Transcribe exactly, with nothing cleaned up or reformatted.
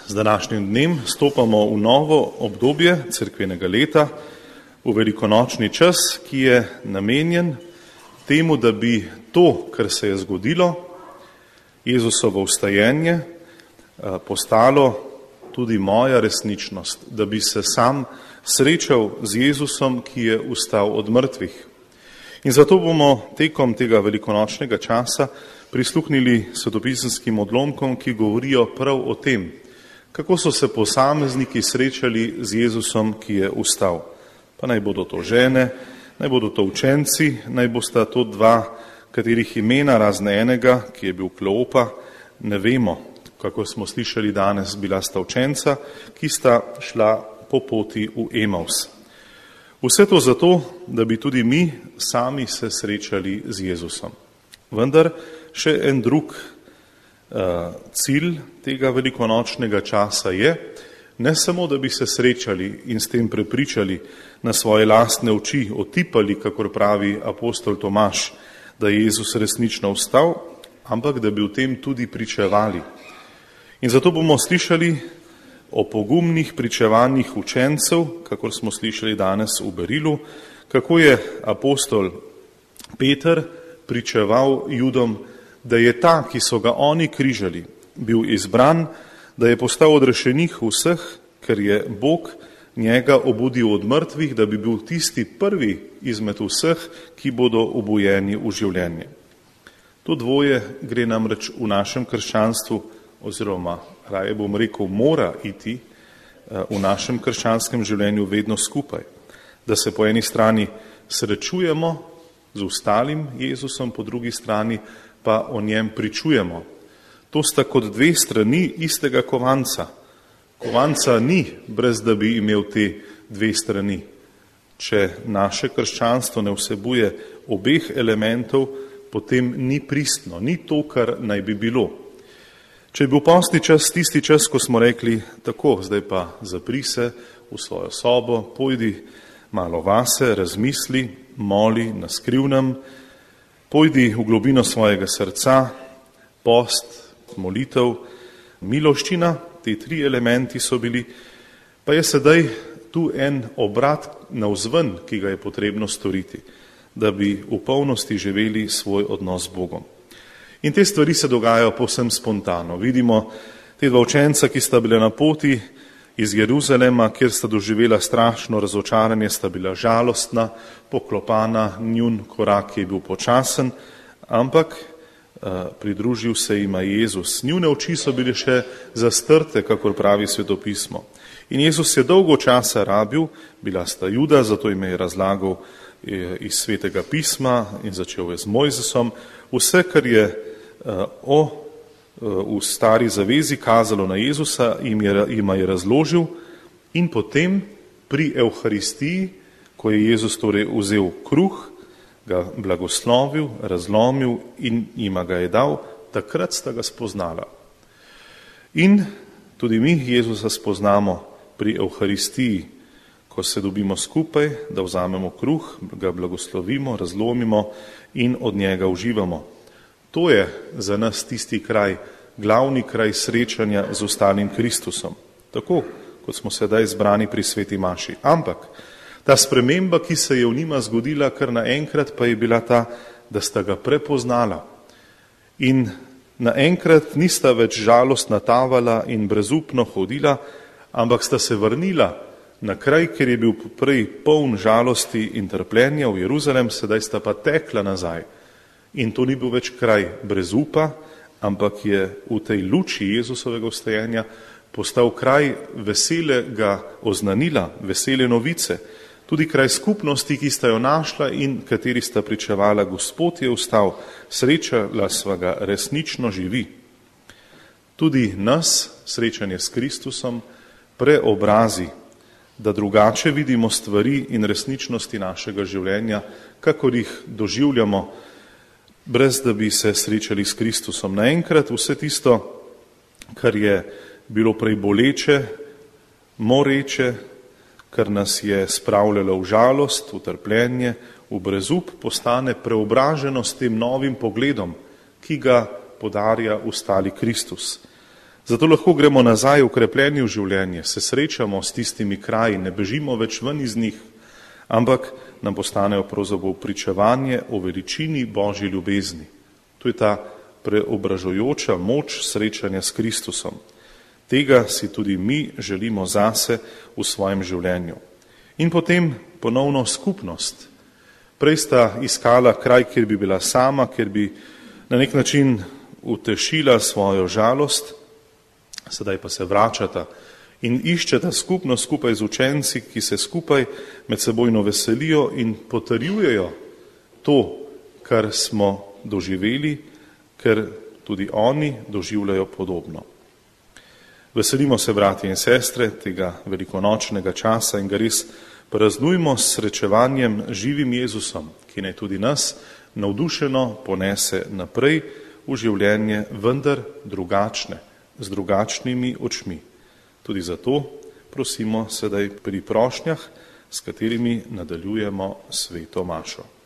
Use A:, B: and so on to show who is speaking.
A: Z današnjim dnem stopamo v novo obdobje cerkvenega leta, v velikonočni čas, ki je namenjen temu, da bi to, kar se je zgodilo, Jezusovo vstajenje, postalo tudi moja resničnost, da bi se sam srečal z Jezusom, ki je vstal od mrtvih. In zato bomo tekom tega velikonočnega časa prisluhnili svetopisenskim odlomkom, ki govorijo prav o tem, kako so se posamezniki srečali z Jezusom, ki je vstal. Pa naj bodo to žene, naj bodo to učenci, naj bosta to dva, katerih imena razne enega, ki je bil Kleopa, ne vemo, kako smo slišali danes, bila sta učenca, ki sta šla po poti v Emaus. Vse to zato, da bi tudi mi sami se srečali z Jezusom. Vendar še en drug uh, cilj tega velikonočnega časa je, ne samo, da bi se srečali in s tem prepričali na svoje lastne oči, otipali, kakor pravi apostol Tomaž, da je Jezus resnično vstal, ampak da bi v tem tudi pričevali. In zato bomo slišali o pogumnih pričevanjih učencev, kakor smo slišali danes v Berilu, kako je apostol Peter pričeval Judom, da je ta, ki so ga oni križali, bil izbran, da je postal odrešenih vseh, ker je Bog njega obudil od mrtvih, da bi bil tisti prvi izmed vseh, ki bodo obujeni v življenje. To dvoje gre namreč v našem krščanstvu, oziroma raje bom rekel, mora iti v našem krščanskem življenju vedno skupaj. Da se po eni strani srečujemo z ostalim Jezusom, po drugi strani pa o njem pričujemo. To sta kot dve strani istega kovanca. Kovanca ni, brez da bi imel te dve strani. Če naše krščanstvo ne vsebuje obeh elementov, potem ni pristno, ni to, kar naj bi bilo. Če je bil postni čas tisti čas, ko smo rekli, tako, zdaj pa zapri se v svojo sobo, pojdi malo vase, razmisli, moli na skrivnem, pojdi v globino svojega srca, post, molitev, miloščina, te tri elementi so bili, pa je sedaj tu en obrat navzven, ki ga je potrebno storiti, da bi v polnosti živeli svoj odnos z Bogom. In te stvari se dogajajo povsem spontano. Vidimo te dva učenca, ki sta bila na poti iz Jeruzalema, kjer sta doživela strašno razočaranje, sta bila žalostna, poklopana, njun korak je bil počasen, ampak uh, pridružil se jima Jezus. Njune oči so bile še zastrte, kakor pravi svetopismo. In Jezus je dolgo časa rabil, bila sta Juda, zato jim je razlagal iz svetega pisma in začel je z Mojzesom. Vse, kar je uh, o v stari zavezi kazalo na Jezusa, jim je, jima je razložil in potem pri Evharistiji, ko je Jezus torej vzel kruh, ga blagoslovil, razlomil in jima ga je dal, takrat sta ga spoznala. In tudi mi Jezusa spoznamo pri Evharistiji, ko se dobimo skupaj, da vzamemo kruh, ga blagoslovimo, razlomimo in od njega uživamo. To je za nas tisti kraj, glavni kraj srečanja z ostalim Kristusom. Tako, kot smo sedaj zbrani pri sveti maši. Ampak ta sprememba, ki se je v njima zgodila kar naenkrat, pa je bila ta, da sta ga prepoznala. In naenkrat nista več žalostna tavala in brezupno hodila, ampak sta se vrnila na kraj, kjer je bil prej poln žalosti in trpljenja v Jeruzalem, sedaj sta pa tekla nazaj. In to ni bil več kraj brez upa, ampak je v tej luči Jezusovega vstajenja postal kraj veselega oznanila, vesele novice, tudi kraj skupnosti, ki sta jo našla in kateri sta pričevala, Gospod je vstal, srečala sva ga, resnično živi. Tudi nas, srečanje s Kristusom, preobrazi, da drugače vidimo stvari in resničnosti našega življenja, kakor jih doživljamo, brez da bi se srečali s Kristusom. Naenkrat vse tisto, kar je bilo prej boleče, moreče, kar nas je spravljalo v žalost, v trpljenje, v brezup, postane preobraženo s tem novim pogledom, ki ga podarja ustali Kristus. Zato lahko gremo nazaj ukrepljeni v življenje, se srečamo s tistimi kraji, ne bežimo več ven iz njih, ampak nam postanejo pravzaprav pričevanje o veličini Božji ljubezni. To je ta preobražujoča moč srečanja s Kristusom. Tega si tudi mi želimo zase v svojem življenju. In potem ponovno skupnost. Prej sta iskala kraj, kjer bi bila sama, kjer bi na nek način utešila svojo žalost, sedaj pa se vračata in iščeta skupnost skupaj z učenci, ki se skupaj med sebojno veselijo in potrjujejo to, kar smo doživeli, ker tudi oni doživljajo podobno. Veselimo se, bratje in sestre, tega velikonočnega časa in ga res praznujmo s srečevanjem živim Jezusom, ki naj tudi nas navdušeno ponese naprej v življenje, vendar drugačne, z drugačnimi očmi. Tudi zato prosimo sedaj pri prošnjah, s katerimi nadaljujemo sveto mašo.